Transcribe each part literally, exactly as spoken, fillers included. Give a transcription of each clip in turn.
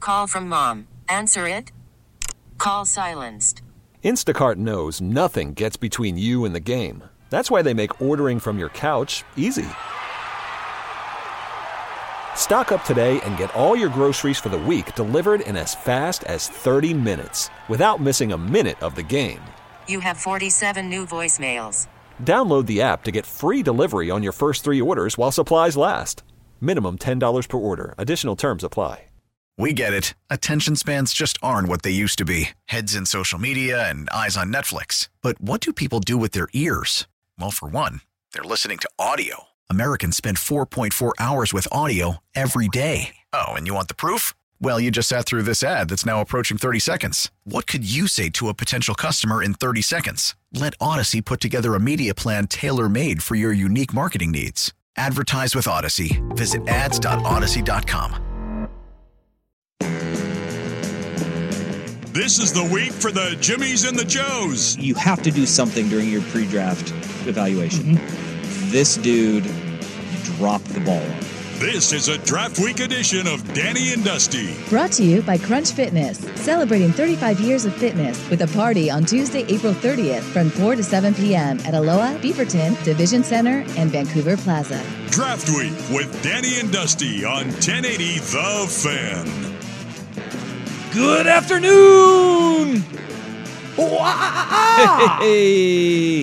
Call from mom. Answer it. Call silenced. Instacart knows nothing gets between you and the game. That's why they make ordering from your couch easy. Stock up today and get all your groceries for the week delivered in as fast as thirty minutes without missing a minute of the game. You have forty-seven new voicemails. Download the app to get free delivery on your first three orders while supplies last. Minimum ten dollars per order. Additional terms apply. We get it. Attention spans just aren't what they used to be. Heads in social media and eyes on Netflix. But what do people do with their ears? Well, for one, they're listening to audio. Americans spend four point four hours with audio every day. Oh, and you want the proof? Well, you just sat through this ad that's now approaching thirty seconds. What could you say to a potential customer in thirty seconds? Let Odyssey put together a media plan tailor-made for your unique marketing needs. Advertise with Odyssey. Visit ads dot odyssey dot com. This is the week for the Jimmies and the Joes. You have to do something during your pre-draft evaluation. Mm-hmm. This dude dropped the ball on. This is a Draft Week edition of Danny and Dusty. Brought to you by Crunch Fitness, celebrating thirty-five years of fitness with a party on Tuesday, April thirtieth from four to seven p.m. at Aloha, Beaverton, Division Center, and Vancouver Plaza. Draft Week with Danny and Dusty on ten eighty The Fan. Good afternoon! Hey,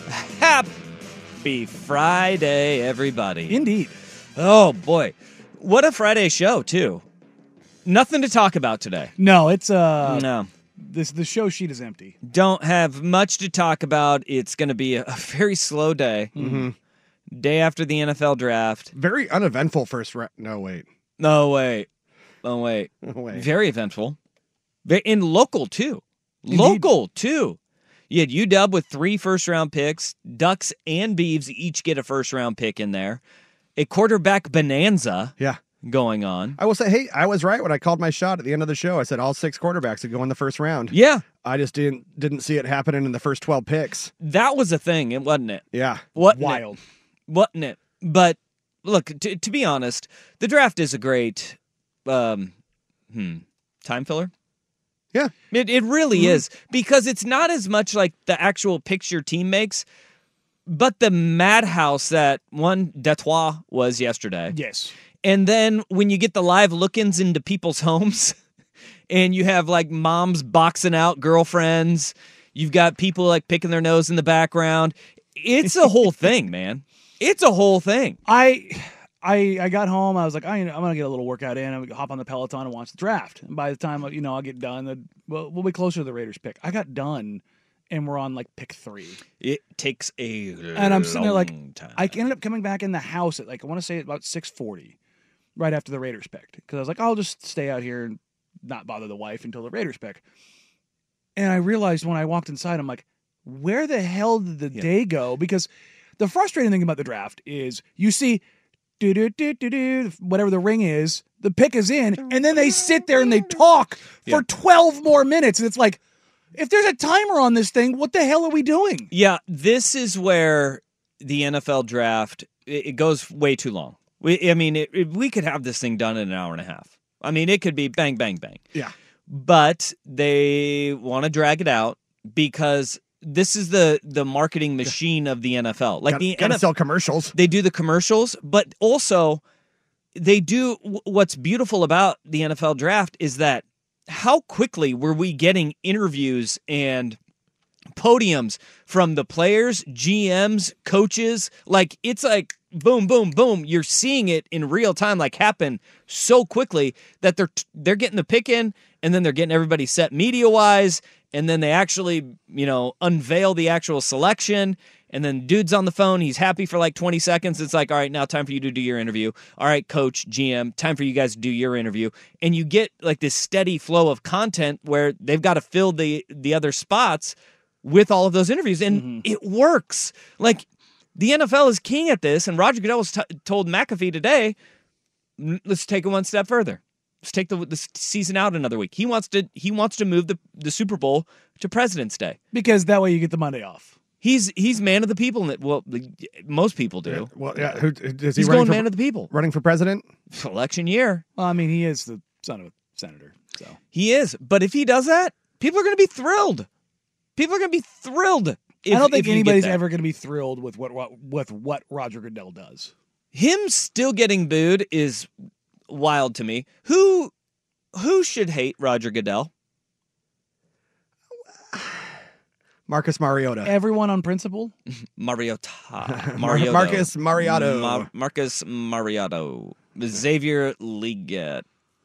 happy Friday, everybody. Indeed. Oh, boy. What a Friday show, too. Nothing to talk about today. No, it's uh No. This the show sheet is empty. Don't have much to talk about. It's going to be a, a very slow day. Mm-hmm. Day after the N F L draft. Very uneventful first round. No, wait. No, wait. Oh, wait. Oh, wait. Very eventful. Very, and local, too. Indeed. Local, too. You had U W with three first-round picks. Ducks and Beavs each get a first-round pick in there. A quarterback bonanza Yeah. going on. I will say, hey, I was right when I called my shot at the end of the show. I said all six quarterbacks would go in the first round. Yeah. I just didn't didn't see it happening in the first twelve picks. That was a thing, it wasn't it? Yeah. Wasn't Wild. It? Wasn't it? But, look, t- to be honest, the draft is a great um, hmm, time filler. Yeah. It it really Mm-hmm. is, because it's not as much like the actual picks your team makes, but the madhouse that one Detroit was yesterday. Yes. And then when you get the live look-ins into people's homes and you have like moms boxing out girlfriends, you've got people like picking their nose in the background. It's a whole thing, man. It's a whole thing. I I I got home. I was like, I, I'm gonna get a little workout in. I'm gonna hop on the Peloton and watch the draft. And by the time you know I get done, the, well, we'll be closer to the Raiders pick. I got done, and we're on like pick three. It takes a And I'm sitting there like, time. I ended up coming back in the house at like I want to say about six forty, right after the Raiders picked, because I was like, I'll just stay out here and not bother the wife until the Raiders pick. And I realized when I walked inside, I'm like, where the hell did the Yeah. day go? Because the frustrating thing about the draft is you see. Do, do, do, do, do, whatever the ring is, the pick is in, and then they sit there and they talk Yeah. for twelve more minutes. And it's like, if there's a timer on this thing, what the hell are we doing? Yeah, this is where the N F L draft, it, it goes way too long. We, I mean, it, it, we could have this thing done in an hour and a half. I mean, it could be bang, bang, bang. Yeah. But they want to drag it out because this is the the marketing machine of the N F L. Like Got, the gotta N F L, sell commercials. they do the commercials, but also they do what's beautiful about the N F L draft is that how quickly were we getting interviews and podiums from the players, G Ms, coaches? Like, it's like boom, boom, boom. You're seeing it in real time, like happen so quickly that they're they're getting the pick in, and then they're getting everybody set media wise, and then they actually, you know, unveil the actual selection. And then dude's on the phone. He's happy for like twenty seconds. It's like, all right, now time for you to do your interview. All right, coach, G M, time for you guys to do your interview. And you get like this steady flow of content where they've got to fill the the other spots with all of those interviews. And mm-hmm. it works. Like, the N F L is king at this. And Roger Goodell was t- told McAfee today, let's take it one step further. Let's take the, the season out another week. He wants to he wants to move the, the Super Bowl to President's Day. Because that way you get the Monday off. He's he's man of the people. Well, most people do. Yeah, well, yeah. Who, is he he's running going for, man of the people. Running for president? Election year. Well, I mean, he is the son of a senator. So He is. But if he does that, people are going to be thrilled. People are going to be thrilled. If, I don't think if you get anybody's that. ever going to be thrilled with what with what Roger Goodell does. Him still getting booed is wild to me. Who who should hate Roger Goodell? Marcus Mariota. Everyone on principle. Mariota. Mar- Mariota. Marcus Mariotto. Ma- Marcus Mariotto. Xavier Leggett.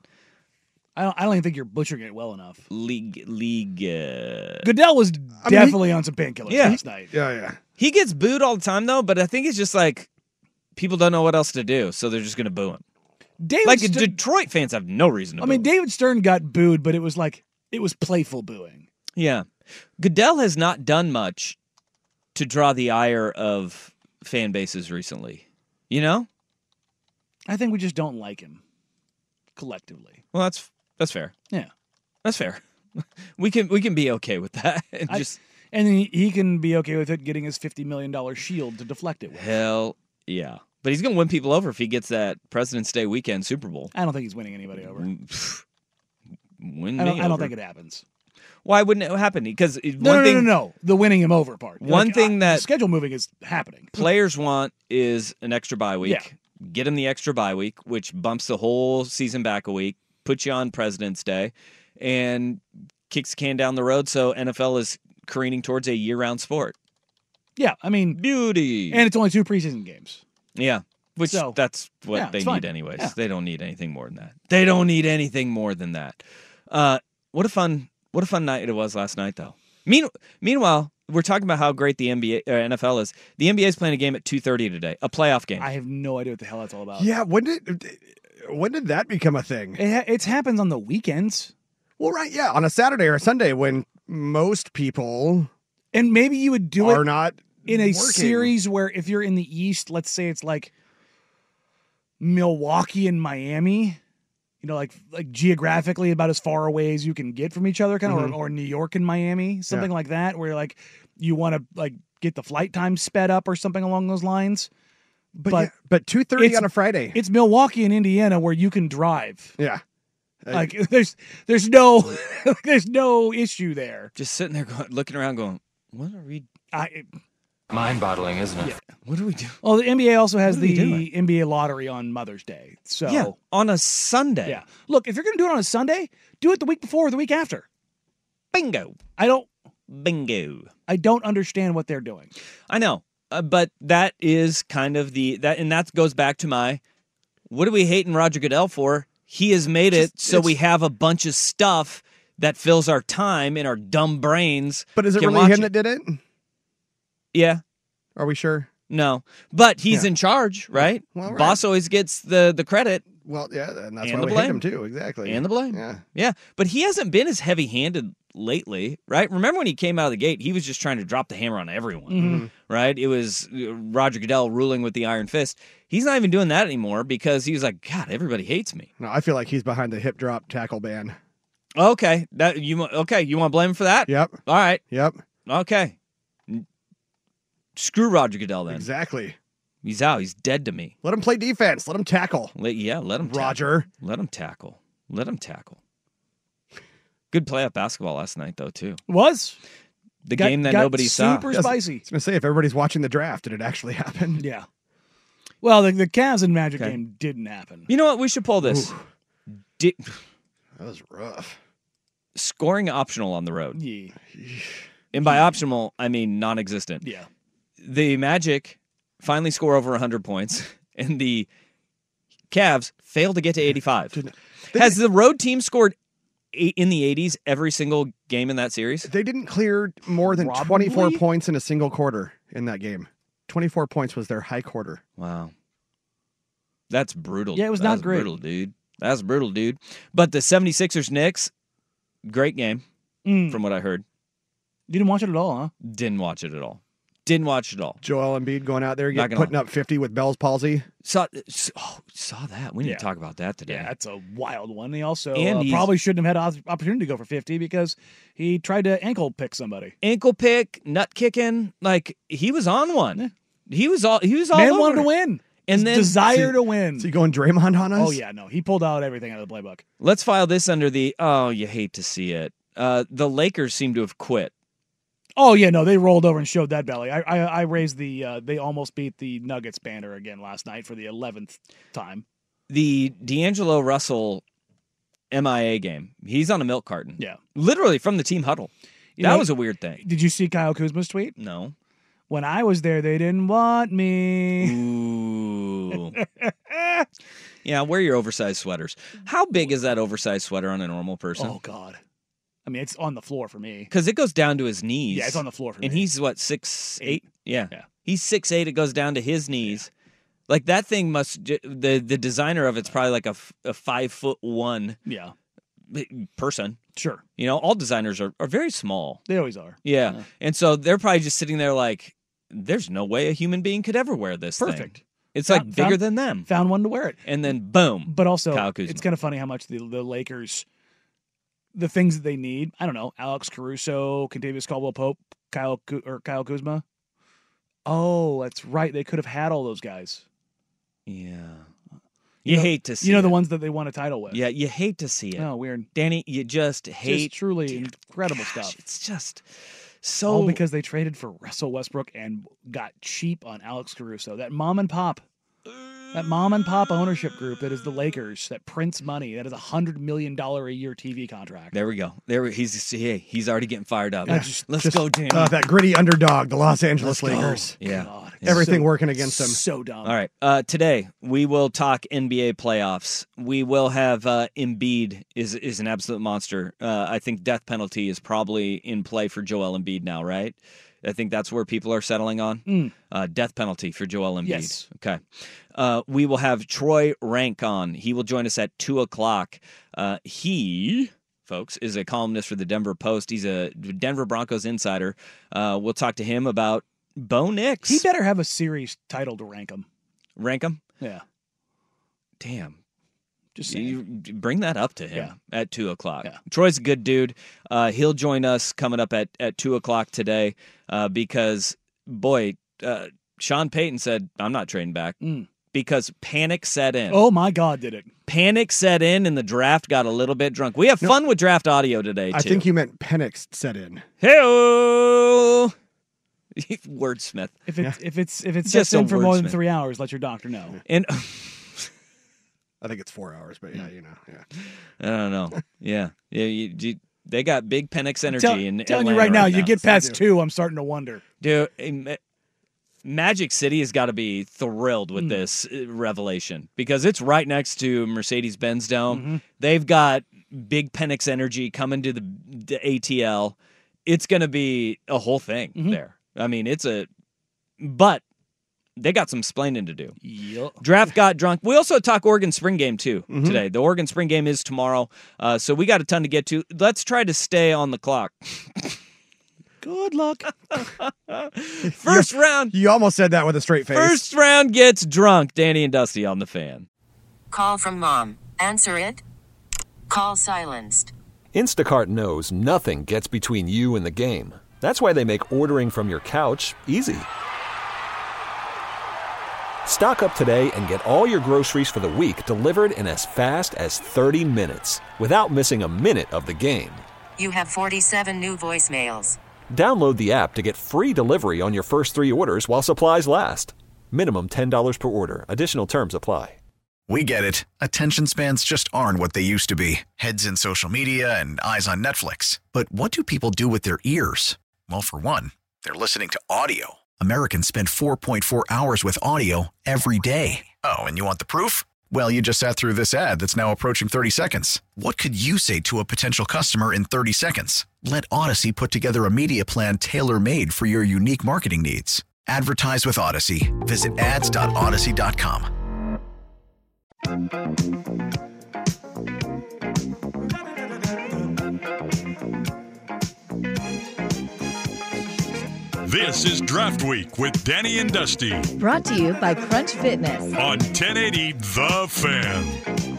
I don't, I don't even think you're butchering it well enough. League League. Uh, Goodell was I mean, definitely on some painkillers Yeah. last night. Yeah, yeah. he gets booed all the time though, but I think it's just like people don't know what else to do, so they're just going to boo him. David Like Stern, Detroit fans have no reason to. I boo mean, him. David Stern got booed, but it was like it was playful booing. Yeah. Goodell has not done much to draw the ire of fan bases recently. You know? I think we just don't like him collectively. Well, that's that's fair. Yeah. That's fair. We can we can be okay with that. And I- just And he, he can be okay with it getting his fifty million dollars shield to deflect it with. hell yeah. But he's going to win people over if he gets that President's Day weekend Super Bowl. I don't think he's winning anybody over. Pfft. Win I don't, me I don't over. think it happens. Why wouldn't it happen? Because one No, no, thing no, no, no. The winning him over part. One Like, thing uh, that- the schedule moving is happening. players want is an extra bye week. Yeah. Get them the extra bye week, which bumps the whole season back a week, puts you on President's Day, and kicks the can down the road so N F L is careening towards a year-round sport. Yeah, I mean, Beauty. and it's only two preseason games. yeah, which So, that's what yeah, they it's need fine. anyways. Yeah. They don't need anything more than that. They don't need anything more than that. Uh, what a fun what a fun night it was last night, though. Mean, meanwhile, we're talking about how great the N B A or N F L is. The N B A is playing a game at two thirty today, a playoff game. I have no idea what the hell that's all about. Yeah, when did when did that become a thing? It, ha- it happens on the weekends. Well, right, yeah, on a Saturday or a Sunday when most people And maybe you would do are it not in a working. series where if you're in the East, let's say it's like Milwaukee and Miami, you know, like like geographically about as far away as you can get from each other, kind of, Mhm. or, or New York and Miami, something like that, where like you want to like get the flight time sped up or something along those lines. But but yeah, but two thirty it's- on a Friday. It's Milwaukee and Indiana where you can drive. Yeah. Uh, Like there's there's no there's no issue there. Just sitting there going, looking around going, what are we I Mind-boggling, isn't it? what do we do? well, the N B A also has What are we the doing? N B A lottery on Mother's Day. So Yeah, on a Sunday. yeah. Look, if you're going to do it on a Sunday, do it the week before or the week after. Bingo. I don't Bingo. I don't understand what they're doing. I know. Uh, but that is kind of the that and that goes back to my what do we hate in Roger Goodell for? He has made it Just- so we it's- have a bunch of stuff that fills our time and our dumb brains. But is it can really watch him that did it? Yeah. Are we sure? No. But he's Yeah. in charge, right? Well, right. Boss always gets the the credit Well, yeah, and that's And why the we hate blame. him too. Exactly. and the blame. Yeah. Yeah, but he hasn't been as heavy-handed lately, right? Remember when he came out of the gate, he was just trying to drop the hammer on everyone, Mhm. right? It was uh, Roger Goodell ruling with the iron fist. He's not even doing that anymore because he was like, God, everybody hates me. No, I feel like he's behind the hip drop tackle ban. Okay, that you wa- okay? You want to blame him for that? Yep. All right, Yep. okay. N- Screw Roger Goodell then. Exactly. He's out. He's dead to me. Let him play defense. Let him tackle. Let, yeah, let him tackle. Roger. Let him tackle. Let him tackle. Good playoff basketball last night, though, too. Was The got, game that got nobody saw. super Yes. spicy. I was going to say, if everybody's watching the draft, did it actually happen? Yeah. Well, the the Cavs and Magic Okay. game didn't happen. You know what? We should pull this. Di- That was rough. scoring optional on the road. Yeah. And by optional, I mean non-existent. Yeah. The Magic finally score over one hundred points, and the Cavs fail to get to eighty-five. They, Has the road team scored eight in the eighties every single game in that series? they didn't clear more than Probably. twenty-four points in a single quarter in that game. twenty-four points was their high quarter. Wow. That's brutal. Yeah, it was That not great. brutal, dude. That's brutal, dude. But the 76ers Knicks, great game Mm. from what I heard. You didn't watch it at all, huh? Didn't watch it at all. Didn't watch it at all. Joel Embiid going out there, Not get, gonna putting up fifty with Bell's palsy. Saw, oh, saw that. We need Yeah. to talk about that today. Yeah, that's a wild one. He also And uh, he's- probably shouldn't have had an opportunity to go for fifty because he tried to ankle pick somebody. Ankle pick, nut kicking, like he was on one. Yeah. He was all he was all Man over wanted to it. win. And His then desire to win. Is he going Draymond on us? Oh yeah, no, he pulled out everything out of the playbook. let's file this under the, oh, you hate to see it. Uh, the Lakers seem to have quit. Oh yeah, no, they rolled over and showed that belly. I I, I raised the. Uh, they almost beat the Nuggets banner again last night for the eleventh time. The D'Angelo Russell M I A game. He's on a milk carton. Yeah, literally from the team huddle. You that know, was a weird thing. Did you see Kyle Kuzma's tweet? No. When I was there, they didn't want me. Ooh. Yeah, wear your oversized sweaters. How big is that oversized sweater on a normal person? Oh God. I mean, it's on the floor for me. Because it goes down to his knees. Yeah, it's on the floor for and me. And he's, what, six, eight? Eight. Yeah. Yeah. He's six eight. It goes down to his knees. Yeah. Like, that thing must, the the designer of it's probably like a, a five foot one Yeah. person. Sure. You know, all designers are, are very small. They always are. Yeah. Yeah. And so they're probably just sitting there like, there's no way a human being could ever wear this thing. Perfect. It's Found- like bigger found- than them. Found one to wear it. And then, boom. But also, Kyle Kuzma. it's kind of funny how much the, the Lakers, the things that they need, I don't know, Alex Caruso, Contavious Caldwell-Pope, Kyle Ku- or Kyle Kuzma. Oh, that's right. They could have had all those guys. Yeah. You You know- hate to see You know, it. the ones that they won a title with. Yeah, you hate to see it. Oh, weird. Danny, you just hate. Just truly Dude, incredible gosh, stuff. It's just so. All because they traded for Russell Westbrook and got cheap on Alex Caruso. That mom and pop. That mom and pop ownership group that is the Lakers that prints money. That is a hundred million dollar a year T V contract. There we go. There we, he's hey, he's already getting fired up. Yeah, just- Let's Just, go, Danny. Uh, that gritty underdog, the Los Angeles Let's go. Lakers. Yeah. God, it's Everything so- working against them. So dumb. All right. Uh, today we will talk N B A playoffs. We will have uh, Embiid is is an absolute monster. Uh, I think death penalty is probably in play for Joel Embiid now, right? I think that's where people are settling on. Mm. Uh, death penalty for Joel Embiid. Yes. Okay. Uh, we will have Troy Rank on. He will join us at two o'clock. Uh, he, folks, is a columnist for the Denver Post. He's a Denver Broncos insider. Uh, we'll talk to him about Bo Nix. He better have a series title to rank him. Rank him? Yeah. Damn. Just saying. You bring that up to him Yeah. at two o'clock. Yeah. Troy's a good dude. Uh, he'll join us coming up at, at two o'clock today uh, because, boy, uh, Sean Payton said, I'm not trading back Mm. because panic set in. Oh, my God, did it. Panic set in and the draft got a little bit drunk. We have No. fun with draft audio today, too. I think you meant Penix set in. Hey-o! Wordsmith. If it's if it's if it's Just sets in a for more than wordsmith. three hours, let your doctor know. And I think it's four hours, but yeah, you know, yeah. I don't know. Yeah. yeah you, you, they got big Penix energy. Tell, in telling you Atlanta right now, you now. get past do. two, I'm starting to wonder. Dude, eh, Ma- Magic City has got to be thrilled Hmm. with this uh, revelation because it's right next to Mercedes-Benz Dome. Mm-hmm. They've got big Penix energy coming to the, the A T L. It's going to be a whole thing Mm-hmm. there. I mean, it's a – but they got some splaining to do. Yep. Draft got drunk. We also talk Oregon Spring Game, too, Mm-hmm. today. The Oregon Spring Game is tomorrow, uh, so we got a ton to get to. Let's try to stay on the clock. Good luck. First round. You almost said that with a straight face. First round gets drunk. Danny and Dusty on the Fan. Call from mom. Answer it. Call silenced. Instacart knows nothing gets between you and the game. That's why they make ordering from your couch easy. Stock up today and get all your groceries for the week delivered in as fast as thirty minutes without missing a minute of the game. You have forty-seven new voicemails. Download the app to get free delivery on your first three orders while supplies last. Minimum ten dollars per order. Additional terms apply. We get it. Attention spans just aren't what they used to be. Heads in social media and eyes on Netflix. But what do people do with their ears? Well, for one, they're listening to audio. Americans spend four point four hours with audio every day. Oh, and you want the proof? Well, you just sat through this ad that's now approaching thirty seconds. What could you say to a potential customer in thirty seconds? Let Odyssey put together a media plan tailor-made for your unique marketing needs. Advertise with Odyssey. Visit ads dot odyssey dot com. This is Draft Week with Danny and Dusty Brought to you by Crunch Fitness. on ten eighty The Fan.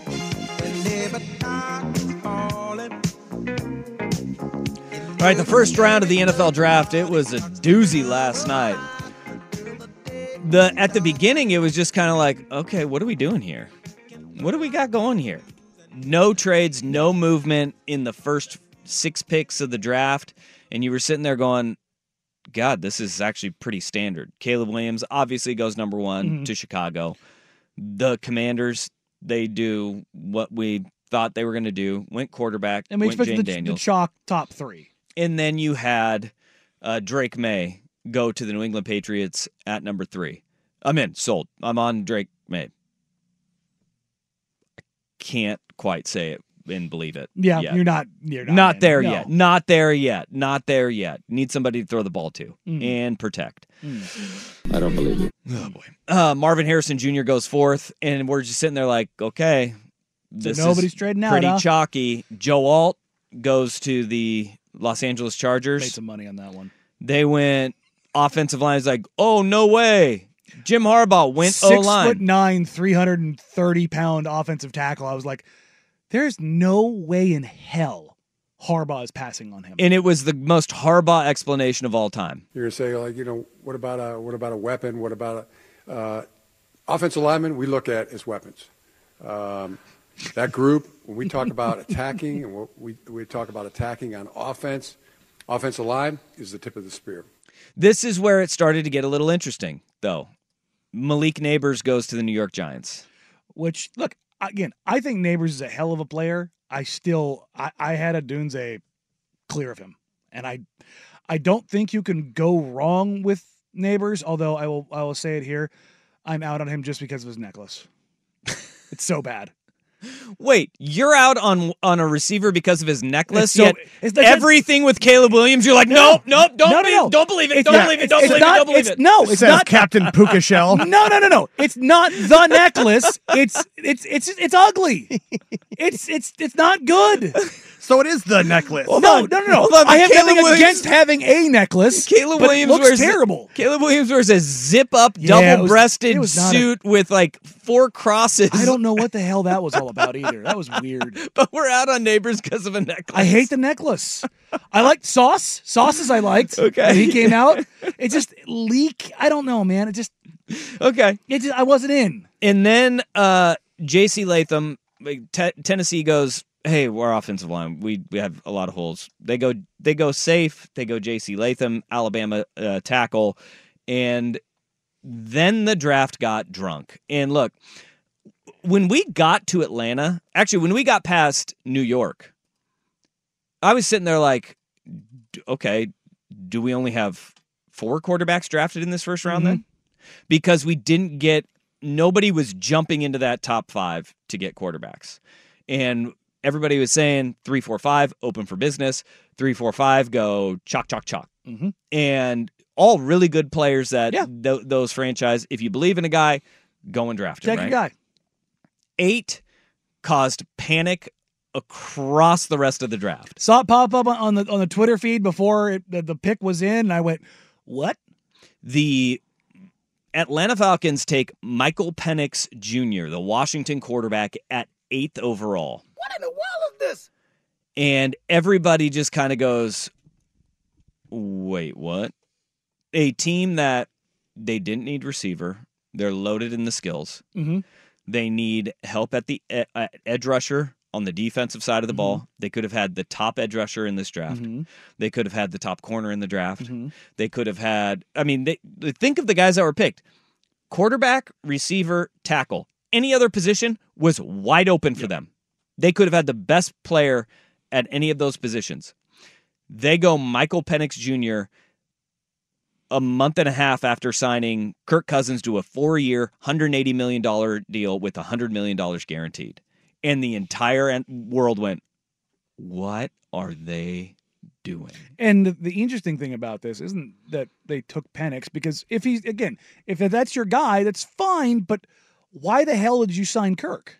All right, the first round of the N F L draft, it was a doozy last night. the at the beginning, it was just kind of like, okay, what are we doing here? What do we got going here? No trades, no movement in the first six picks of the draft, and you were sitting there going, God, this is actually pretty standard. Caleb Williams obviously goes number one mm-hmm. to Chicago. The Commanders, they do what we thought they were going to do, went quarterback, and we went expected Jane the, Daniels. the chalk top three. And then you had uh, Drake May go to the New England Patriots at number three. I'm in, sold. I'm on Drake May. I can't quite say it and believe it. Yeah, yet. you're not. You're not, not there no. yet. Not there yet. Not there yet. Need somebody to throw the ball to mm. and protect. Mm. I don't believe it. Oh boy. Uh, Marvin Harrison Junior goes fourth, and we're just sitting there like, okay, this so nobody's is trading out. Pretty huh? chalky. Joe Alt goes to the Los Angeles Chargers. Made some money on that one. They went offensive line. Is like, oh no way. Jim Harbaugh went Six O-line. foot nine, three hundred and thirty pound offensive tackle. I was like, there's no way in hell Harbaugh is passing on him. And it was the most Harbaugh explanation of all time. You're gonna say, like, you know, what about a what about a weapon? What about a uh, offensive lineman? We look at as weapons. Um, that group, when we talk about attacking and what we we talk about attacking on offense, offensive line is the tip of the spear. This is where it started to get a little interesting, though. Malik Neighbors goes to the New York Giants. Which, look, again, I think Neighbors is a hell of a player. I still, I, I had a Dunze clear of him. And I I don't think you can go wrong with Neighbors, although I will I will say it here. I'm out on him just because of his necklace. It's so bad. Wait, you're out on on a receiver because of his necklace? So, yet it's like everything with Caleb Williams, you're like, no, no, don't, no, no, believe, no. don't believe it, It's don't not- believe it, it's- don't it's believe not- it, don't believe it's- it. No, It it's says not Captain Puka Shell. No, no, no, no. It's not the necklace. It's it's it's it's ugly. It's it's it's not good. So it is the necklace. No, no, no, no. Hold on, I have Caleb nothing Williams- against having a necklace. Caleb but Williams it looks wears terrible. Caleb Williams wears a zip-up, Yeah, it was- double-breasted it was not a- suit with like four crosses. I don't know what the hell that was all about either. That was weird. But we're out on Neighbors because of a necklace. I hate the necklace. I liked Sauce. Sauces I liked. Okay. When he came out. It just leak. I don't know, man. It just Okay. it just I wasn't in. And then uh, J C Latham, like, Te- Tennessee goes, hey, we're offensive line. We we have a lot of holes. They go they go safe. They go J C Latham, Alabama uh, tackle, and then the draft got drunk. And look, when we got to Atlanta, actually, when we got past New York, I was sitting there like, d- okay, do we only have four quarterbacks drafted in this first round Mm-hmm. then? Because we didn't get, nobody was jumping into that top five to get quarterbacks. And everybody was saying three, four, five, open for business. Three, four, five, go chalk, chalk, chalk. Mm-hmm. And all really good players that Yeah. th- those franchise, if you believe in a guy, go and draft him, Take right? a guy. Eight caused panic across the rest of the draft. Saw it pop up on the on the Twitter feed before it, the, the pick was in, and I went, "What?" The Atlanta Falcons take Michael Penix Junior, the Washington quarterback, at eighth overall. What in the world is this? And everybody just kind of goes, wait, what? A team that they didn't need receiver. They're loaded in the skills. Mm-hmm. They need help at the e- uh, edge rusher on the defensive side of the Mm-hmm. ball. They could have had the top edge rusher in this draft. Mm-hmm. They could have had the top corner in the draft. Mm-hmm. They could have had, I mean, they, think of the guys that were picked. Quarterback, receiver, tackle. Any other position was wide open for Yep. them. They could have had the best player at any of those positions. They go Michael Penix Junior a month and a half after signing Kirk Cousins to a four-year, one hundred eighty million dollars deal with one hundred million dollars guaranteed. And the entire en- world went, what are they doing? And the, the interesting thing about this isn't that they took Penix, because if he's, again, if that's your guy, that's fine, but why the hell did you sign Kirk?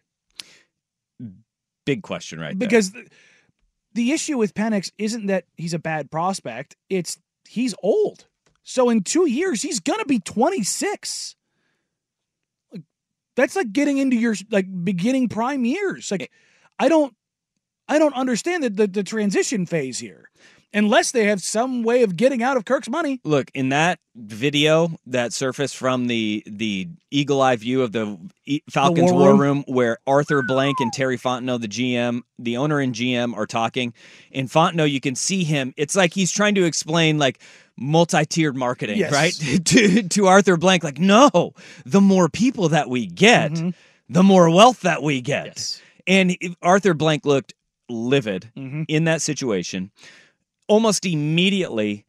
Big question right there. Because the, the issue with Penix isn't that he's a bad prospect, it's he's old. So in two years, he's going to be twenty-six. Like, that's like getting into your like beginning prime years. Like, I don't, I don't understand the, the, the transition phase here. unless they have some way of getting out of Kirk's money. Look, in that video that surfaced from the the eagle eye view of the Falcons The war war room. room, where Arthur Blank and Terry Fontenot, the G M, the owner and G M, are talking. In Fontenot, you can see him. It's like he's trying to explain like multi-tiered marketing, Yes. right? to to Arthur Blank, like, no, the more people that we get, Mm-hmm. the more wealth that we get. Yes. And Arthur Blank looked livid Mm-hmm. in that situation. Almost immediately,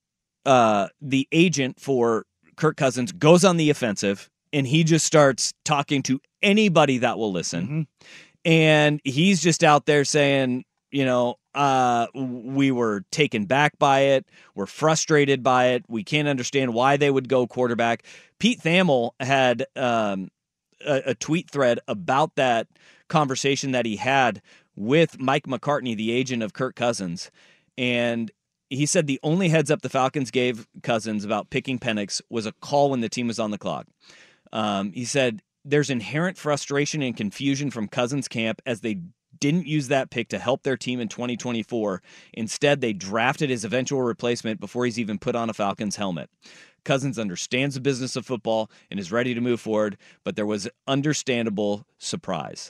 uh, the agent for Kirk Cousins goes on the offensive, and he just starts talking to anybody that will listen. Mm-hmm. And he's just out there saying, you know, uh, we were taken back by it. We're frustrated by it. We can't understand why they would go quarterback. Pete Thamel had um, a, a tweet thread about that conversation that he had with Mike McCartney, the agent of Kirk Cousins. And he said the only heads up the Falcons gave Cousins about picking Penix was a call when the team was on the clock. Um, he said there's inherent frustration and confusion from Cousins camp as they didn't use that pick to help their team in twenty twenty-four. Instead, they drafted his eventual replacement before he's even put on a Falcons helmet. Cousins understands the business of football and is ready to move forward, but there was understandable surprise.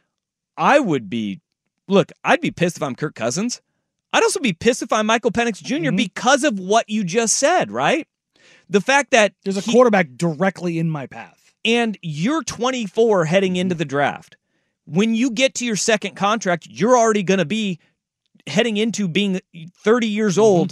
I would be, look, I'd be pissed if I'm Kirk Cousins. I'd also be pissed if I'm Michael Penix Junior Mm-hmm. because of what you just said, right? The fact that There's a he- quarterback directly in my path. and you're twenty-four heading into the draft. When you get to your second contract, you're already going to be heading into being thirty years old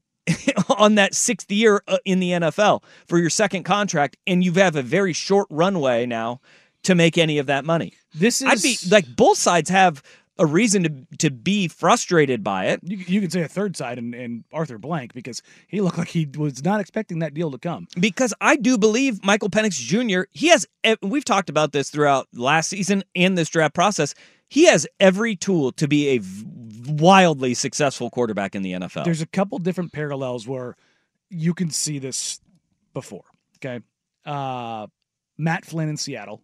on that sixth year uh, in the N F L for your second contract, and you have a very short runway now to make any of that money. This is I'd be like, both sides have a reason to to be frustrated by it. You, you could say a third side and, and Arthur Blank, because he looked like he was not expecting that deal to come. Because I do believe Michael Penix Junior, he has, we've talked about this throughout last season and this draft process, he has every tool to be a wildly successful quarterback in the N F L. There's a couple different parallels where you can see this before. Okay. Uh, Matt Flynn in Seattle,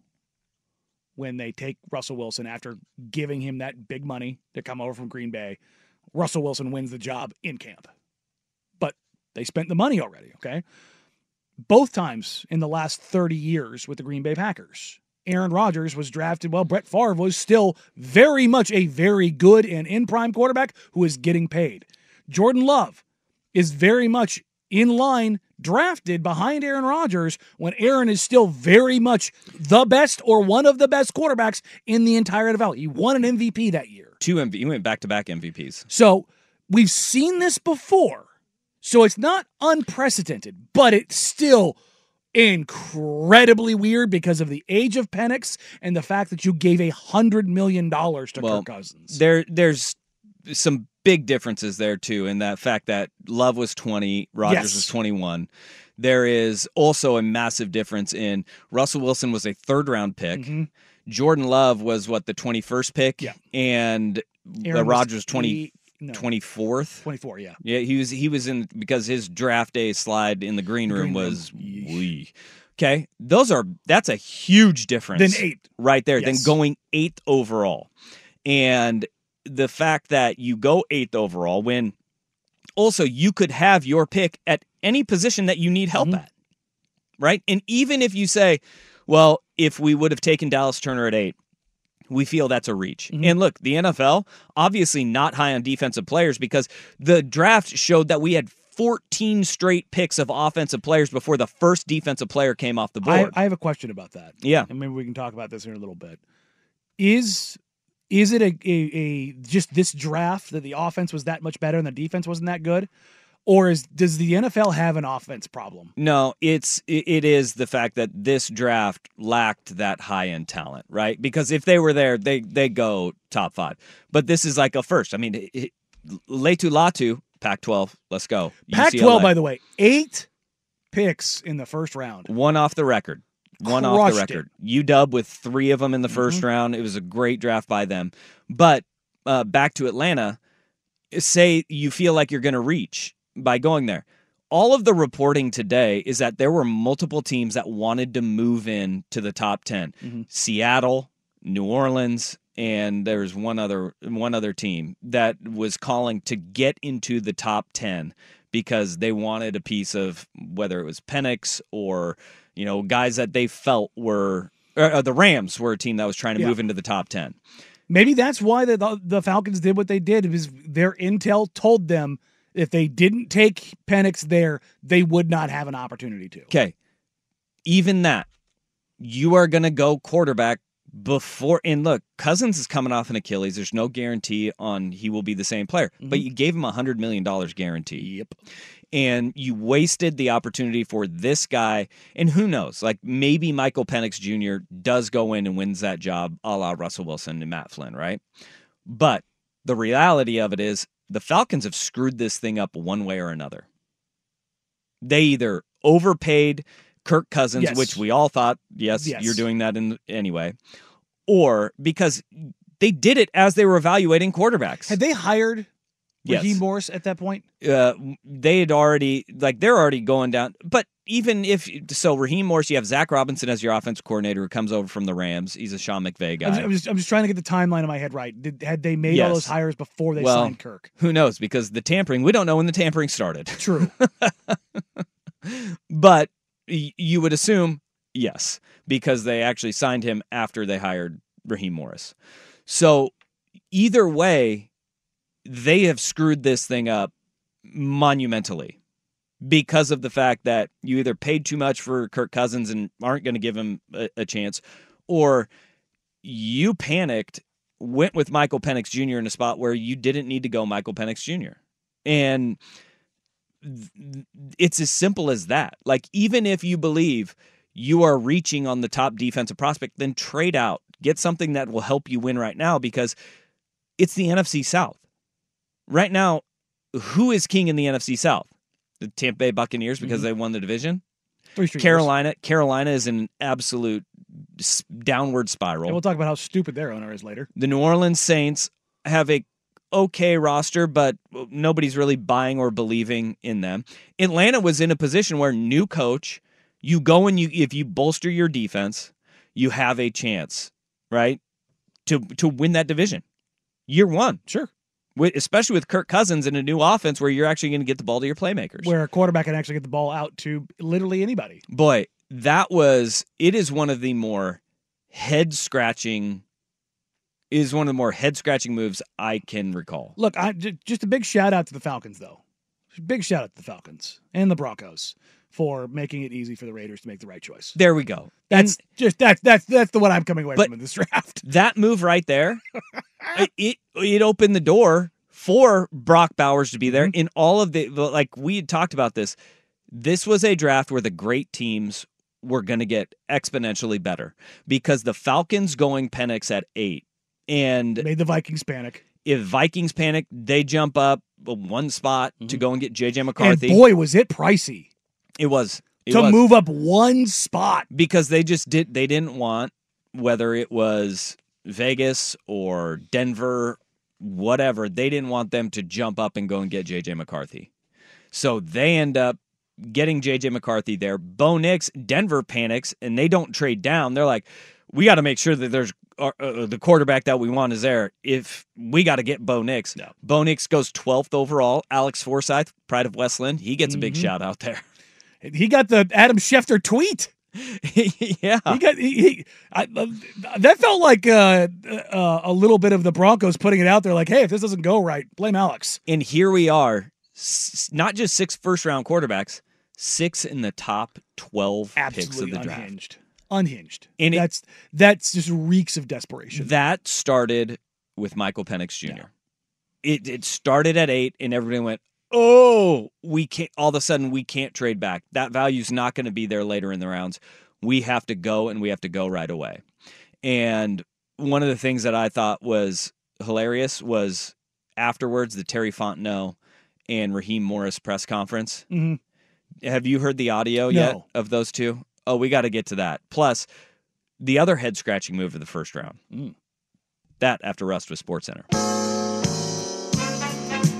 when they take Russell Wilson after giving him that big money to come over from Green Bay, Russell Wilson wins the job in camp. But they spent the money already, okay? Both times in the last thirty years with the Green Bay Packers, Aaron Rodgers was drafted. Well, Brett Favre was still very much a very good and in-prime quarterback who is getting paid. Jordan Love is very much in line, drafted behind Aaron Rodgers when Aaron is still very much the best or one of the best quarterbacks in the entire N F L. He won an M V P that year. Two M V P, he went back-to-back M V Ps. So we've seen this before. So it's not unprecedented, but it's still incredibly weird because of the age of Penix and the fact that you gave a hundred million dollars to Well, Kirk Cousins. There, there's some big differences there too, in that fact that Love was twenty, Rodgers Yes. was twenty-one. There is also a massive difference in Russell Wilson was a third round pick. Mm-hmm. Jordan Love was what, the twenty-first pick, Yeah. and Aaron uh, was Rodgers twenty. eight- no, twenty-fourth. twenty-four, yeah. Yeah, he was he was in because his draft day slide in the green room Green room. was wee. Okay, those are that's a huge difference. Then eighth. right there. Yes. Then going eighth overall, and the fact that you go eighth overall when also you could have your pick at any position that you need help Mm-hmm. at, right? And even if you say, well, if we would have taken Dallas Turner at eight, we feel that's a reach. Mm-hmm. And look, the N F L, obviously not high on defensive players because the draft showed that we had fourteen straight picks of offensive players before the first defensive player came off the I, board. I have a question about that. Yeah. And maybe we can talk about this in a little bit. Is is it a, a, a just this draft that the offense was that much better and the defense wasn't that good? Or is does the N F L have an offense problem? No, it's it, it is the fact that this draft lacked that high end talent, right? Because if they were there, they they go top five. But this is like a first. I mean, it, it, Latu Latu, Pac twelve, let's go. Pac U C L A. twelve, by the way, eight picks in the first round. One off the record. One off the Crushed record. U W with three of them in the first Mm-hmm. round. It was a great draft by them. But uh, back to Atlanta, say you feel like you're going to reach by going there. All of the reporting today is that there were multiple teams that wanted to move in to the top ten. Mm-hmm. Seattle, New Orleans, and there's one other one other team that was calling to get into the top ten because they wanted a piece of whether it was Penix or, you know, guys that they felt were or the Rams were a team that was trying to Yeah. move into the top ten. Maybe that's why the, the the Falcons did what they did, because their intel told them if they didn't take Penix there, they would not have an opportunity to. Okay, even that, you are going to go quarterback before. And look, Cousins is coming off an Achilles. There's no guarantee on he will be the same player, Mm-hmm. but you gave him a hundred million dollars guarantee. Yep. And you wasted the opportunity for this guy. And who knows? Like maybe Michael Penix Junior does go in and wins that job, a la Russell Wilson and Matt Flynn, right? But the reality of it is the Falcons have screwed this thing up one way or another. They either overpaid Kirk Cousins, Yes. which we all thought, yes, Yes. you're doing that in anyway, or because they did it as they were evaluating quarterbacks. Had they hired Yes. Raheem Morris at that point? Uh, they had already, like, they're already going down. But even if, so Raheem Morris, you have Zach Robinson as your offensive coordinator who comes over from the Rams. He's a Sean McVay I'm guy. just, I'm just, I'm just trying to get the timeline in my head right. Did, had they made Yes. all those hires before they well, signed Kirk? Who knows? Because the tampering, we don't know when the tampering started. True. But y- you would assume yes, because they actually signed him after they hired Raheem Morris. So either way, they have screwed this thing up monumentally because of the fact that you either paid too much for Kirk Cousins and aren't going to give him a, a chance, or you panicked, went with Michael Penix Junior in a spot where you didn't need to go Michael Penix Junior And it's as simple as that. Like, even if you believe you are reaching on the top defensive prospect, then trade out. Get something that will help you win right now, because it's the N F C South. Right now, who is king in the N F C South? The Tampa Bay Buccaneers, because Mhm. they won the division. Three straight Carolina, Carolina is in an absolute s- downward spiral. And we'll talk about how stupid their owner is later. The New Orleans Saints have a okay roster, but nobody's really buying or believing in them. Atlanta was in a position where new coach, you go and you if you bolster your defense, you have a chance, right, to to win that division. Year one. Sure. With, especially with Kirk Cousins in a new offense where you're actually going to get the ball to your playmakers. Where a quarterback can actually get the ball out to literally anybody. Boy, that was, it is one of the more head-scratching, is one of the more head-scratching moves I can recall. Look, I, j- just a big shout out to the Falcons, though. Big shout out to the Falcons and the Broncos for making it easy for the Raiders to make the right choice. There we go. That's just that's that's that's the one I'm coming away But from in this draft. That move right there, it, it it opened the door for Brock Bowers to be there. In all of the, like we had talked about this, this was a draft where the great teams were going to get exponentially better, because the Falcons going Penix at eight and Made the Vikings panic. if Vikings panic, they jump up one spot to go and get J J And McCarthy. boy, was it pricey it was it to was. move up one spot. Because they just did they didn't want, whether it was Vegas or Denver, whatever, they didn't want them to jump up and go and get J J McCarthy. So they end up getting J J McCarthy there. Bo Nix, Denver panics, and they don't trade down. They're like, we got to make sure that there's uh, uh, the quarterback that we want is there. If we got to get Bo Nix. No. Bo Nix goes twelfth overall. Alex Forsythe, pride of Westland, he gets a big Mhm. shout out there. He got the Adam Schefter tweet. Yeah. He got he, he I, uh, that felt like uh, uh, a little bit of the Broncos putting it out there, like, hey, if this doesn't go right, blame Alex. And here we are, s- not just six first-round quarterbacks, six in the top twelve picks of Absolutely the draft. unhinged, unhinged. And it- that's that's just reeks of desperation. That started with Michael Penix Junior It it started at eight, and everybody went, "Oh, we can't." All of a sudden, we can't trade back. That value's not going to be there later in the rounds. We have to go, and we have to go right away. And one of the things that I thought was hilarious was afterwards the Terry Fontenot and Raheem Morris press conference. Mhm. Have you heard the audio No. yet of those two? Oh, we got to get to that. Plus, the other head-scratching move of the first round. Mm. That after Rust with SportsCenter.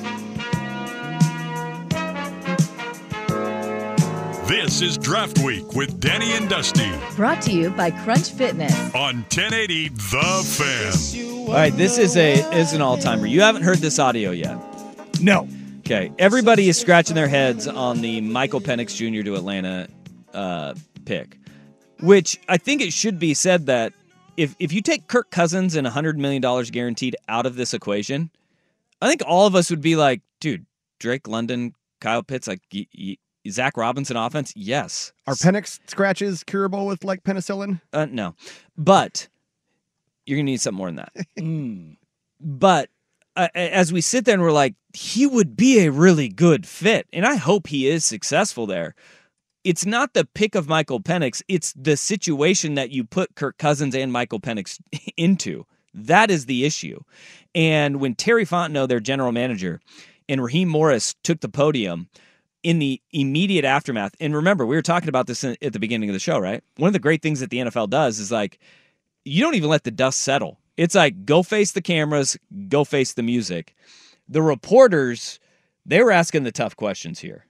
This is Draft Week with Danny and Dusty Brought to you by Crunch Fitness. on ten eighty The Fan. All right, this is a is an all-timer. You haven't heard this audio yet. No. Okay, everybody is scratching their heads on the Michael Penix Junior to Atlanta uh, pick, which I think it should be said that if if you take Kirk Cousins and one hundred million dollars guaranteed out of this equation, I think all of us would be like, dude, Drake London, Kyle Pitts, like y- y- Zach Robinson offense, yes. Are Penix scratches curable with like penicillin? Uh, no, but you're gonna need something more than that. Mm. But uh, as we sit there and we're like, he would be a really good fit, and I hope he is successful there. It's not the pick of Michael Penix, it's the situation that you put Kirk Cousins and Michael Penix into. That is the issue. And when Terry Fontenot, their general manager, and Raheem Morris took the podium in the immediate aftermath, and remember, we were talking about this at the beginning of the show, right? One of the great things that the N F L does is like, you don't even let the dust settle. It's like, go face the cameras, go face the music. The reporters, they were asking the tough questions here.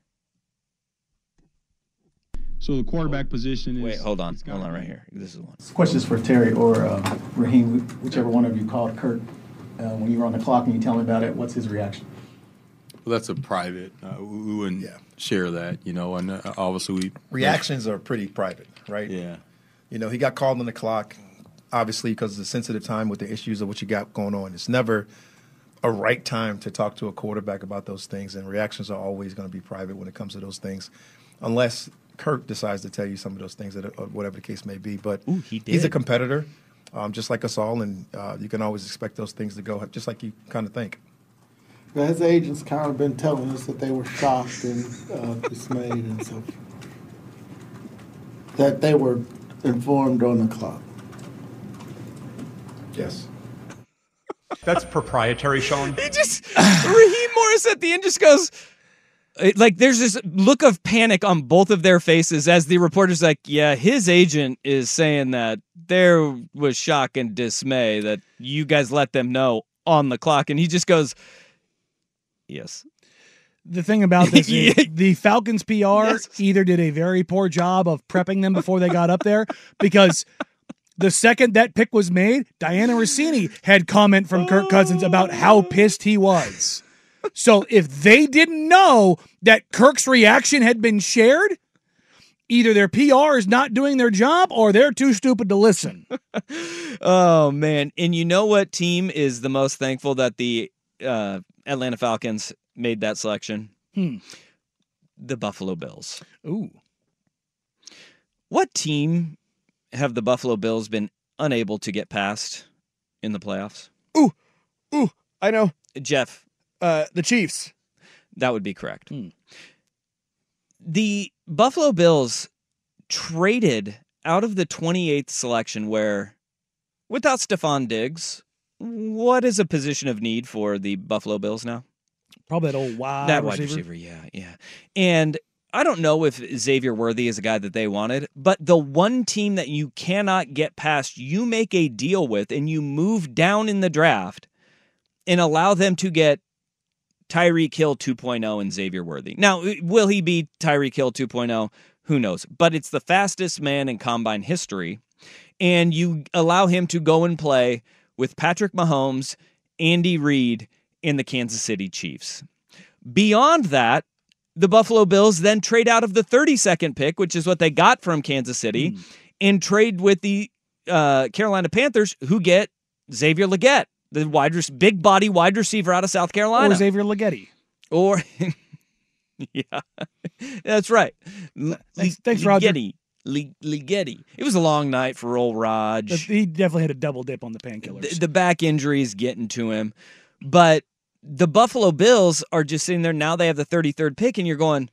So the quarterback position is... Wait, hold on. Hold on right here. This is one. This question is for Terry or uh, Raheem, whichever one of you called Kurt uh, when you were on the clock and you tell him about it. What's his reaction? Well, that's a private. Uh, we we wouldn't Yeah. share that, you know, and uh, obviously we... Reactions are pretty private, right? Yeah. You know, he got called on the clock, obviously, because of the sensitive time with the issues of what you got going on. It's never a right time to talk to a quarterback about those things, and reactions are always going to be private when it comes to those things, unless Kirk decides to tell you some of those things, that or whatever the case may be. But Ooh, he did. he's a competitor, um, just like us all, and uh, you can always expect those things to go just like you kind of think. Now, his agents kind of been telling us that they were shocked and uh, dismayed and so forth. That they were informed on the clock. Yes. That's proprietary, Sean. He just, Raheem Morris at the end just goes, like, there's this look of panic on both of their faces as the reporter's like, yeah, his agent is saying that there was shock and dismay that you guys let them know on the clock. And he just goes, yes. The thing about this is Yeah. the Falcons P R Yes. either did a very poor job of prepping them before they got up there, because the second that pick was made, Diana Rossini had comment from Kirk Cousins about how pissed he was. So if they didn't know that Kirk's reaction had been shared, either their P R is not doing their job or they're too stupid to listen. Oh, man. And you know what team is the most thankful that the uh, Atlanta Falcons made that selection? Hmm. The Buffalo Bills. Ooh. What team have the Buffalo Bills been unable to get past in the playoffs? Ooh, ooh, I know. Jeff. Uh, the Chiefs. That would be correct. Hmm. The Buffalo Bills traded out of the twenty-eighth selection where, without Stephon Diggs, what is a position of need for the Buffalo Bills now? Probably that old wide That wide receiver. receiver, yeah, yeah. And I don't know if Xavier Worthy is a guy that they wanted, but the one team that you cannot get past, you make a deal with and you move down in the draft and allow them to get Tyreek Hill two point oh and Xavier Worthy. Now, will he be Tyreek Hill two point oh? Who knows? But it's the fastest man in combine history, and you allow him to go and play with Patrick Mahomes, Andy Reid, and the Kansas City Chiefs. Beyond that, the Buffalo Bills then trade out of the thirty-second pick, which is what they got from Kansas City, mm. and trade with the uh, Carolina Panthers, who get Xavier Legette, the wide big body wide receiver out of South Carolina. Or Xavier Leggetti. Or, yeah, that's right. Thanks, thanks Roger. Leggetti. Leggetti. It was a long night for old Raj. He definitely had a double dip on the painkillers. The, the back injury is getting to him. But the Buffalo Bills are just sitting there. Now they have the thirty-third pick, and you're going,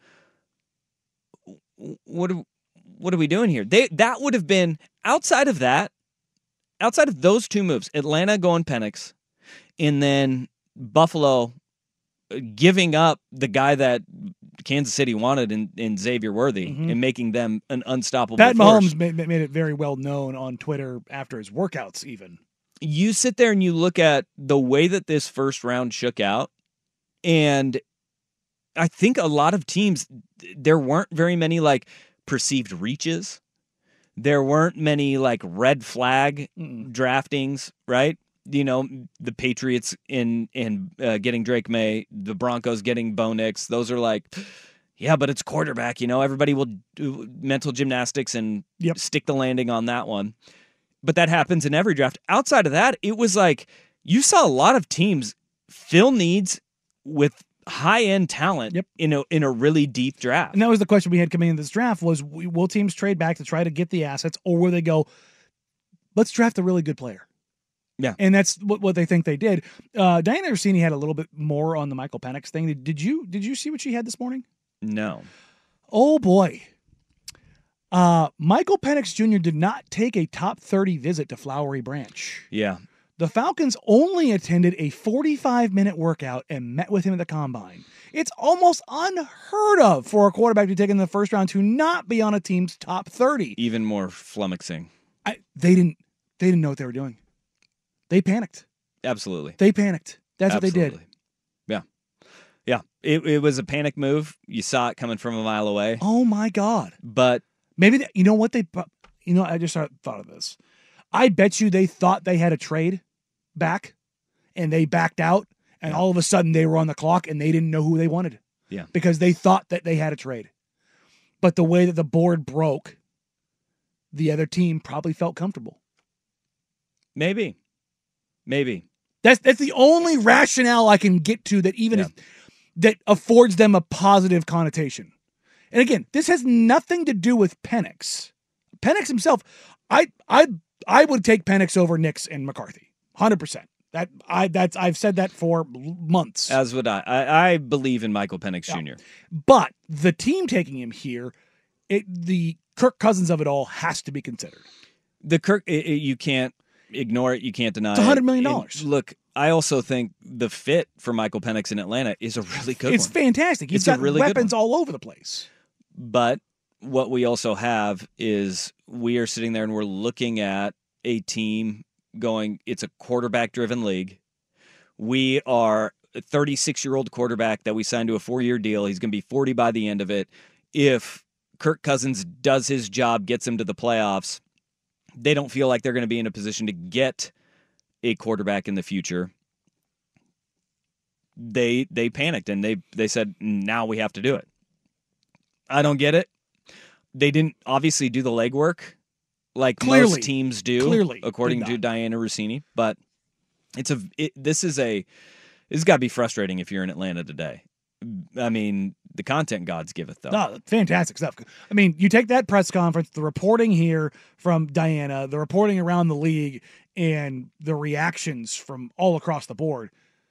what are, what are we doing here? They That would have been, outside of that, outside of those two moves, Atlanta going Penix, and then Buffalo giving up the guy that Kansas City wanted in, in Xavier Worthy mm-hmm. and making them an unstoppable Pat force. Mahomes made, made it very well known on Twitter after his workouts even. You sit there and you look at the way that this first round shook out, and I think a lot of teams, there weren't very many like perceived reaches. There weren't many like red flag Mm-mm. draftings, right? You know, the Patriots in in uh, getting Drake May, the Broncos getting Bo Nix. Those are like, yeah, but it's quarterback. You know, everybody will do mental gymnastics and yep. stick the landing on that one. But that happens in every draft. Outside of that, it was like you saw a lot of teams fill needs with high-end talent yep. in a in a really deep draft. And that was the question we had coming into this draft was, will teams trade back to try to get the assets, or will they go, let's draft a really good player? Yeah. And that's what, what they think they did. Uh, Diana Orsini had a little bit more on the Michael Penix thing. Did, did you did you see what she had this morning? No. Oh, boy. Uh, Michael Penix Junior did not take a top thirty visit to Flowery Branch. Yeah. The Falcons only attended a forty-five minute workout and met with him at the combine. It's almost unheard of for a quarterback to be taken in the first round to not be on a team's top thirty. Even more flummoxing. I, they didn't. They didn't know what they were doing. They panicked. Absolutely. They panicked. That's Absolutely. what they did. Yeah. Yeah. It it was a panic move. You saw it coming from a mile away. Oh my God. But maybe they, you know what they. You know, I just thought of this. I bet you they thought they had a trade back, and they backed out, and yeah. all of a sudden they were on the clock, and they didn't know who they wanted. Yeah. Because they thought that they had a trade. But the way that the board broke, the other team probably felt comfortable. Maybe. Maybe. That's that's the only rationale I can get to that even yeah. if, that affords them a positive connotation. And again, this has nothing to do with Penix. Penix himself, I I I would take Penix over Nix and McCarthy. one hundred percent. That I that's I've said that for months. As would I. I, I believe in Michael Penix yeah. Junior But the team taking him here, it the Kirk Cousins of it all has to be considered. The Kirk it, it, you can't ignore it. You can't deny it. It's one hundred million dollars. And look, I also think the fit for Michael Penix in Atlanta is a really good it's one. It's fantastic. He's it's got a really weapons all over the place. But what we also have is we are sitting there and we're looking at a team going, it's a quarterback-driven league. We are a thirty-six-year-old quarterback that we signed to a four-year deal. He's going to be forty by the end of it. If Kirk Cousins does his job, gets him to the playoffs, they don't feel like they're going to be in a position to get a quarterback in the future. They they panicked and they they said, now we have to do it. I don't get it. They didn't obviously do the legwork like Clearly. most teams do, Clearly. according to Diana Rossini. But it's a it, this is a this has got to be frustrating if you're in Atlanta today. I mean, the content gods giveth, though. No, fantastic stuff. I mean, you take that press conference, the reporting here from Diana, the reporting around the league, and the reactions from all across the board.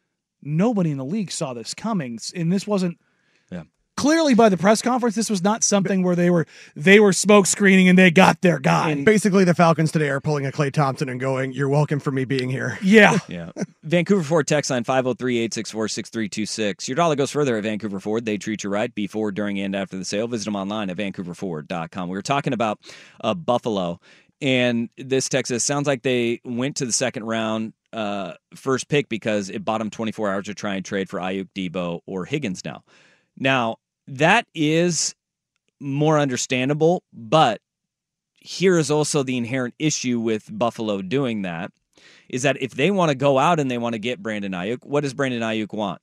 Nobody in the league saw this coming, and this wasn't yeah. clearly by the press conference. This was not something where they were they were smoke screening and they got their guy. And basically, the Falcons today are pulling a Klay Thompson and going, "You're welcome for me being here." Yeah, yeah. Vancouver Ford text line five oh three, eight six four, six three two six. Your dollar goes further at Vancouver Ford. They treat you right before, during, and after the sale. Visit them online at vancouver ford dot com. We were talking about uh, Buffalo, and this Texas sounds like they went to the second round. Uh, first pick because it bought them twenty-four hours to try and trade for Ayuk, Debo, or Higgins now. Now, that is more understandable, but here is also the inherent issue with Buffalo doing that, is that if they want to go out and they want to get Brandon Ayuk, what does Brandon Ayuk want?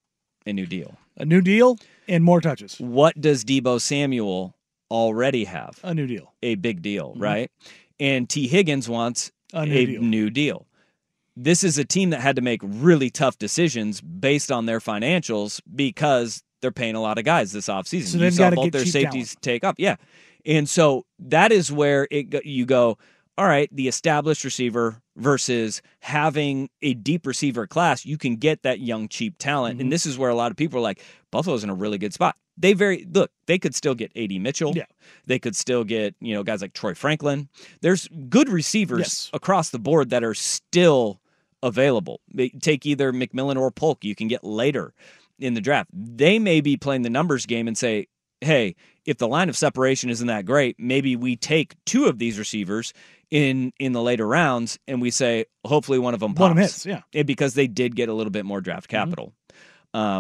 A new deal. A new deal and more touches. What does Debo Samuel already have? A new deal. A big deal, mm-hmm. right? And T. Higgins wants a new a deal. new deal. This is a team that had to make really tough decisions based on their financials because they're paying a lot of guys this offseason. So you they've saw got to both get their cheap safeties talent. take up. Yeah. And so that is where it you go, all right, the established receiver versus having a deep receiver class, you can get that young, cheap talent. Mm-hmm. And this is where a lot of people are like, Buffalo's in a really good spot. They very look, they could still get A D Mitchell. Yeah. They could still get, you know, guys like Troy Franklin. There's good receivers Yes. across the board that are still available. They take either McMillan or Polk you can get later in the draft. They may be playing the numbers game and say, hey, if the line of separation isn't that great, maybe we take two of these receivers in in the later rounds and we say, hopefully one of them pops. One of them hits, yeah. Because they did get a little bit more draft capital. Mm-hmm. Um,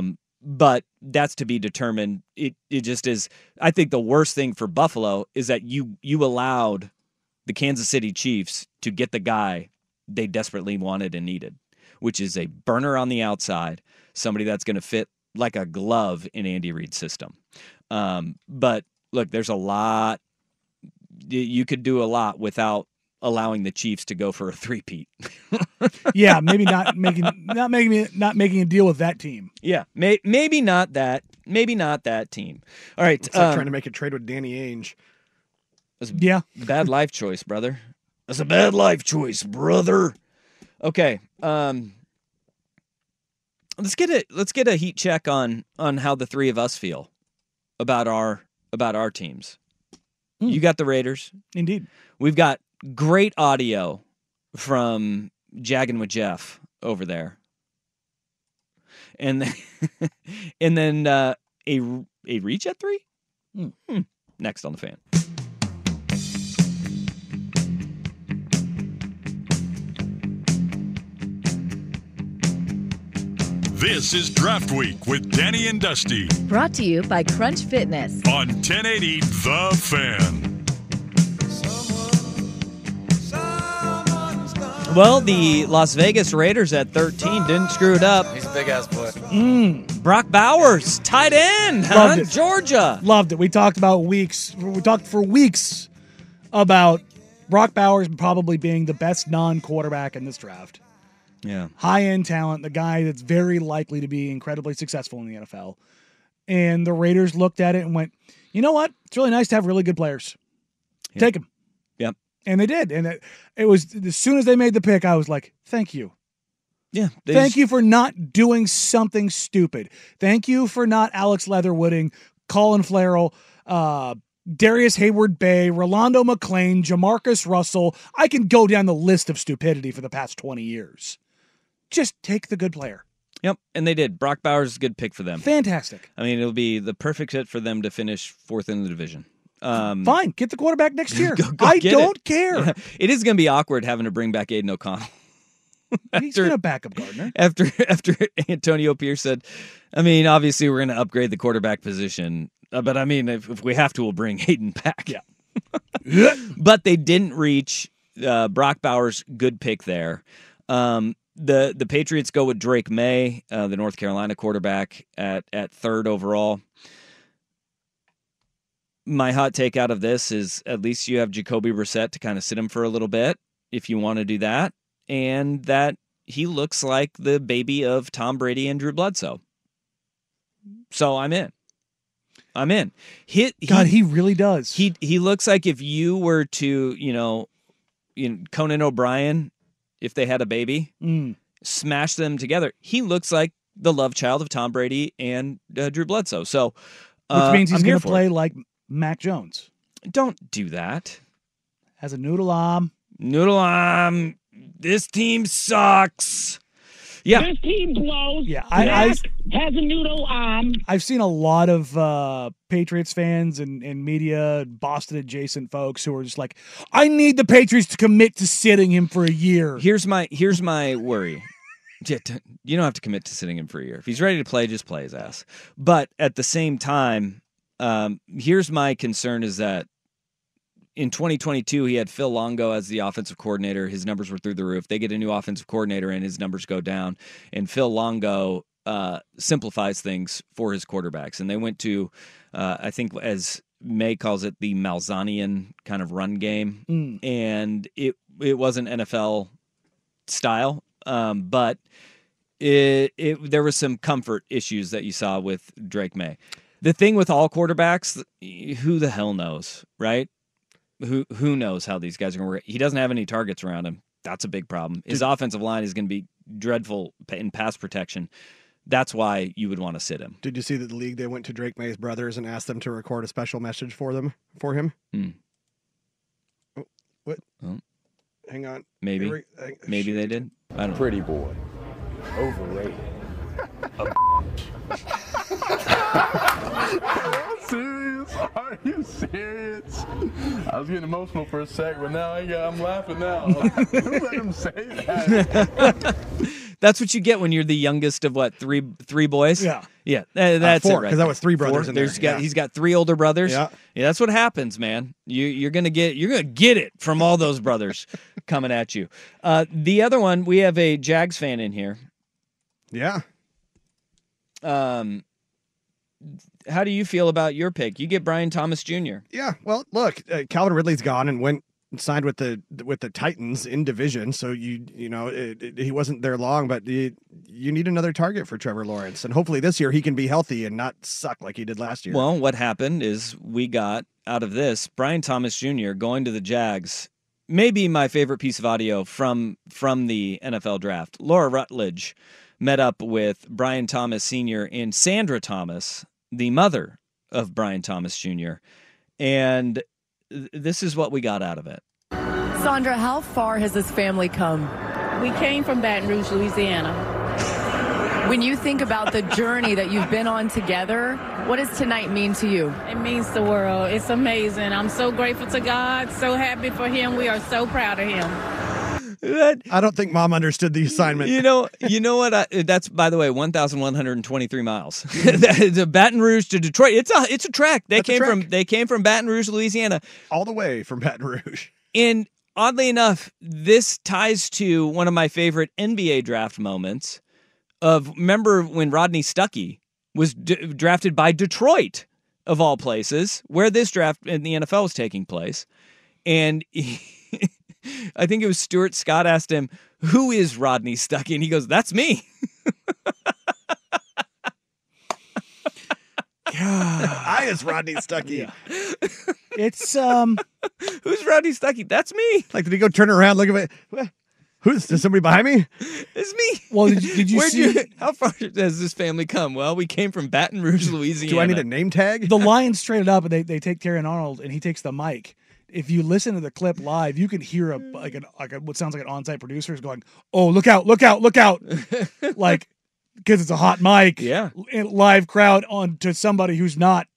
but that's to be determined. It it just is. I think the worst thing for Buffalo is that you you allowed the Kansas City Chiefs to get the guy they desperately wanted and needed, which is a burner on the outside, somebody that's going to fit like a glove in Andy Reid's system. Um, but look, there's a lot. You could do a lot without allowing the Chiefs to go for a three-peat. Yeah, maybe not making not making not making a deal with that team. Yeah, may, maybe not that. Maybe not that team. All right, It's like um, trying to make a trade with Danny Ainge. That's a yeah, bad life choice, brother. That's a bad life choice, brother. Okay, um, let's get a let's get a heat check on on how the three of us feel about our about our teams. Mm. You got the Raiders, indeed. We've got great audio from Jagging with Jeff over there, and then, and then uh, a a reach at three. Mm. Hmm. Next on the Fan. This is Draft Week with Danny and Dusty Brought to you by Crunch Fitness. on ten eighty The Fan. Well, the Las Vegas Raiders at thirteen didn't screw it up. He's a big ass boy. Mm. Brock Bowers, tight end, huh? Loved it. Georgia. Loved it. We talked about weeks. We talked for weeks about Brock Bowers probably being the best non-quarterback in this draft. Yeah. High-end talent, the guy that's very likely to be incredibly successful in the N F L. And the Raiders looked at it and went, you know what? It's really nice to have really good players. Yeah. Take them. Yep. And they did. And it, it was, as soon as they made the pick, I was like, thank you. Yeah. Thank just, you for not doing something stupid. Thank you for not Alex Leatherwooding, Colin Farrell, uh, Darius Hayward-Bay, Rolando McClain, Jamarcus Russell. I can go down the list of stupidity for the past twenty years. Just take the good player. Yep, and they did. Brock Bowers is a good pick for them. Fantastic. I mean, it'll be the perfect fit for them to finish fourth in the division. Um, Fine, get the quarterback next year. go, go I get don't it. care. Yeah. It is going to be awkward having to bring back Aiden O'Connell. He's going to back up Gardner. After after Antonio Pierce said, I mean, obviously we're going to upgrade the quarterback position, uh, but I mean, if, if we have to, we'll bring Aiden back. Yeah. But they didn't reach uh, Brock Bowers. Good pick there. Um, the the Patriots go with Drake May, uh, the North Carolina quarterback, at at third overall. My hot take out of this is at least you have Jacoby Brissett to kind of sit him for a little bit if you want to do that, and that he looks like the baby of Tom Brady and Drew Bledsoe. So I'm in. I'm in. He, he, God, he really does. He he looks like if you were to, you know, you know Conan O'Brien, if they had a baby, mm. smash them together. He looks like the love child of Tom Brady and uh, Drew Bledsoe. So, uh, which means he's going to play it. like Mac Jones. Don't do that. Has a noodle arm. Noodle arm. This team sucks. Yeah. This team blows. Yeah, I, Mac I has a noodle arm. I've seen a lot of uh, Patriots fans and, and media, Boston adjacent folks who are just like, I need the Patriots to commit to sitting him for a year. Here's my here's my worry. You don't have to commit to sitting him for a year. If he's ready to play, just play his ass. But at the same time, um, here's my concern is that in twenty twenty-two, he had Phil Longo as the offensive coordinator. His numbers were through the roof. They get a new offensive coordinator, and his numbers go down. And Phil Longo uh, simplifies things for his quarterbacks. And they went to, uh, I think, as May calls it, the Malzahnian kind of run game. Mm. And it it wasn't N F L style, um, but it, it there was some comfort issues that you saw with Drake May. The thing with all quarterbacks, who the hell knows, right? Who who knows how these guys are going to work? He doesn't have any targets around him. That's a big problem. His Did, offensive line is going to be dreadful in pass protection. That's why you would want to sit him. Did you see that the league, they went to Drake May's brothers and asked them to record a special message for them, for him? Hmm. Oh, what? Oh. Hang on. Maybe. Re- uh, Maybe they did. I don't know. Pretty boy. Overrated. Serious? Are you serious? I was getting emotional for a sec, but now I got, I'm laughing now. Who let him say that? That's what you get when you're the youngest of what three three boys. Yeah, yeah. Uh, that's uh, four, it. Right because that was three brothers four. in There's there. got Yeah. he's got three older brothers. Yeah. yeah. That's what happens, man. You you're gonna get you're gonna get it from all those brothers coming at you. Uh, the other one, we have a Jags fan in here. Yeah. Um, how do you feel about your pick? You get Brian Thomas Junior Yeah. Well, look, uh, Calvin Ridley's gone and went and signed with the with the Titans in division. So you you know it, it, he wasn't there long, but you, you need another target for Trevor Lawrence, and hopefully this year he can be healthy and not suck like he did last year. Well, what happened is we got out of this Brian Thomas Junior going to the Jags. Maybe my favorite piece of audio from from the N F L draft. Laura Rutledge met up with Brian Thomas Senior and Sandra Thomas, the mother of Brian Thomas Junior, and th- this is what we got out of it. Sandra, how far has this family come? We came from Baton Rouge, Louisiana. When you think about the journey that you've been on together, what does tonight mean to you? It means the world. It's amazing. I'm so grateful to God, so happy for him. We are so proud of him. That, I don't think Mom understood the assignment. You know, you know what? I, that's, by the way, one thousand one hundred twenty-three miles. The Baton Rouge to Detroit. It's a it's a trek. They That's a came trek. from they came from Baton Rouge, Louisiana, all the way from Baton Rouge. And oddly enough, this ties to one of my favorite N B A draft moments. Of remember when Rodney Stuckey was d- drafted by Detroit, of all places, where this draft in the N F L was taking place, and he, I think it was Stuart Scott asked him, "Who is Rodney Stuckey?" And he goes, "That's me." I is Rodney Stuckey. Yeah. It's um, who's Rodney Stuckey? That's me. Like, did he go turn around, look at it? Who's is somebody behind me? It's me. Well, did you, did you Where'd see? You, how far has this family come? Well, we came from Baton Rouge, Louisiana. Do I need a name tag? The Lions traded up, and they they take Terry Arnold, and he takes the mic. If you listen to the clip live, you can hear a like an like a, what sounds like an on-site producer is going, "Oh, look out! Look out! Look out!" Like, because it's a hot mic, yeah, live crowd on to somebody who's not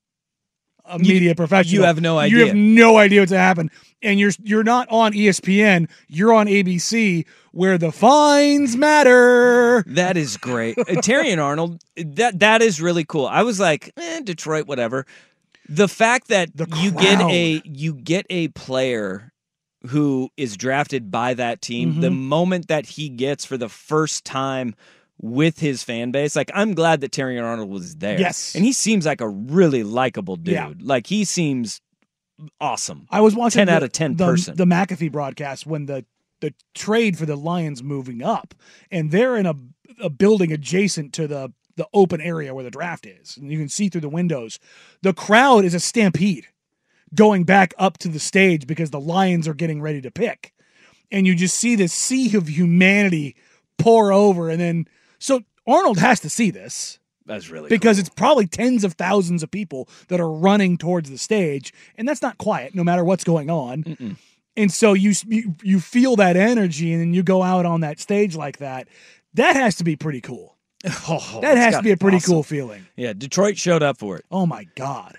a You- media professional. you have no You idea. have no idea what's happened, and you're you're not on E S P N. You're on A B C, where the fines matter. That is great. Uh, Terry and Arnold, that that is really cool. I was like, eh, Detroit, whatever. The fact that you get crowd. a you get a player who is drafted by that team, Mhm. the moment that he gets for the first time with his fan base, like I'm glad that Terry Arnold was there. Yes. And he seems like a really likable dude. Yeah. Like he seems awesome. I was watching ten the, out of ten the, person. the McAfee broadcast when the the trade for the Lions moving up, and they're in a a building adjacent to the the open area where the draft is, and you can see through the windows. The crowd is a stampede going back up to the stage because the Lions are getting ready to pick, and you just see this sea of humanity pour over, and then so Arnold has to see this. That's really because it's probably tens of thousands of people that are running towards the stage, and that's not quiet no matter what's going on. Mm-mm. And so you, you you feel that energy, and then you go out on that stage like that. That has to be pretty cool. Oh, that it's has gotta to be a pretty awesome. cool feeling. Yeah, Detroit showed up for it. Oh my God.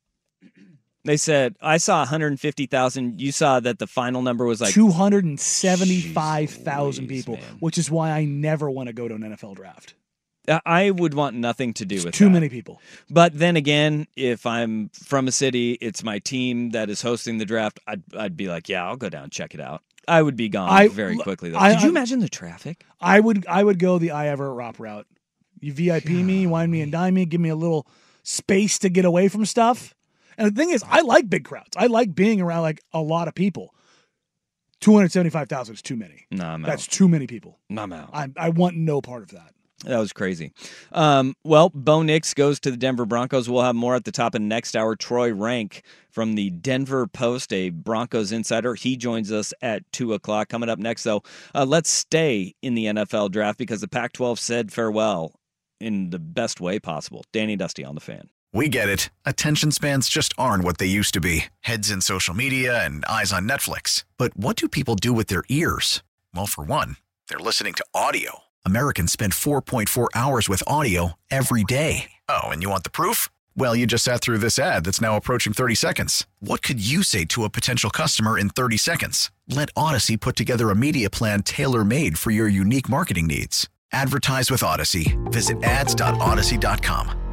They said, I saw one hundred fifty thousand. You saw that the final number was like two hundred seventy-five thousand people, which is why I never want to go to an N F L draft. I would want nothing to do with Too that. many people. But then again, if I'm from a city, it's my team that is hosting the draft, I'd, I'd be like, yeah, I'll go down and check it out. I would be gone I- very quickly, though. I- Could you I- imagine the traffic? I would I would go the I Everett Rop route. You V I P me, wine me and dine me, give me a little space to get away from stuff. And the thing is, I like big crowds. I like being around like a lot of people. two hundred seventy-five thousand is too many. No, I'm That's out. too many people. I'm out. I I want no part of that. That was crazy. Um, well, Bo Nix goes to the Denver Broncos. We'll have more at the top of next hour. Troy Rank from the Denver Post, a Broncos insider. He joins us at two o'clock. Coming up next, though, uh, let's stay in the N F L draft because the Pac twelve said farewell in the best way possible. Danny Dusty on the Fan. We get it. Attention spans just aren't what they used to be. Heads in social media and eyes on Netflix. But what do people do with their ears? Well, for one, they're listening to audio. Americans spend four point four hours with audio every day. Oh, and you want the proof? Well, you just sat through this ad that's now approaching thirty seconds. What could you say to a potential customer in thirty seconds? Let Odyssey put together a media plan tailor-made for your unique marketing needs. Advertise with Odyssey. Visit ads dot odyssey dot com.